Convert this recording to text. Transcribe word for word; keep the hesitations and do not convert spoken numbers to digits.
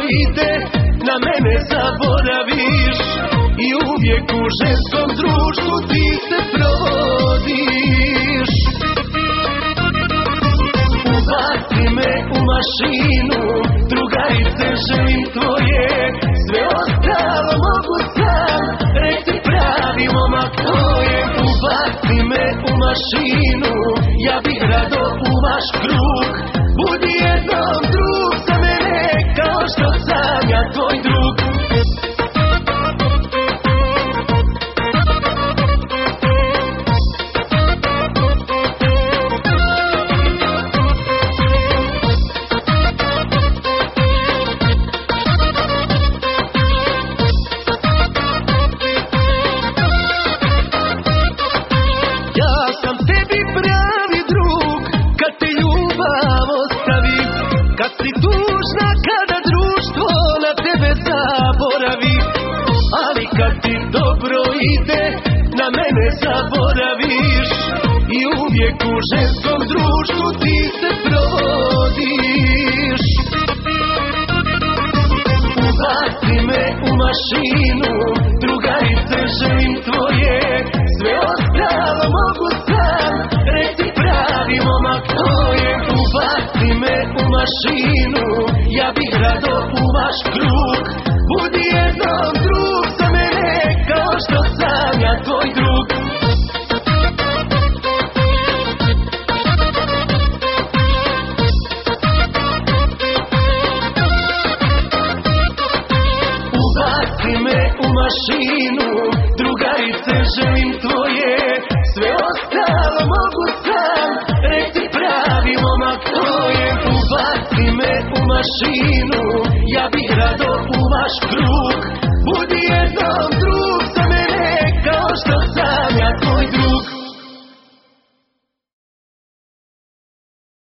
ide, na mene zaboraviš i uvijek u ženskom društvu ti se provodiš. Ubaci me u mašinu, drugarice, želim tvoje, sve ostalo mogu sam, rek ti pravi momak tvoje. Ubaci me u mašinu, ja bih rado u vaš krug, budi jednom drug za mene, kao što sam ja tvoj drug. Kad ti dobro ide, na mene zaboraviš i uvijek u ženskom društvu ti se provodiš. Ubaci me u mašinu, drugarice, želim tvoje, sve ostalo mogu sam, rek ti pravi momak tvoje. Ubaci me u mašinu, ja bih rado u vaš krug, budi jednom drug za mene, kao što sam ja tvoj drug. Ubaci me u mašinu, drugarice, želim tvoje, sve ostalo mogu sam, rek ti pravi momak tvoje. Ubaci me u mašinu,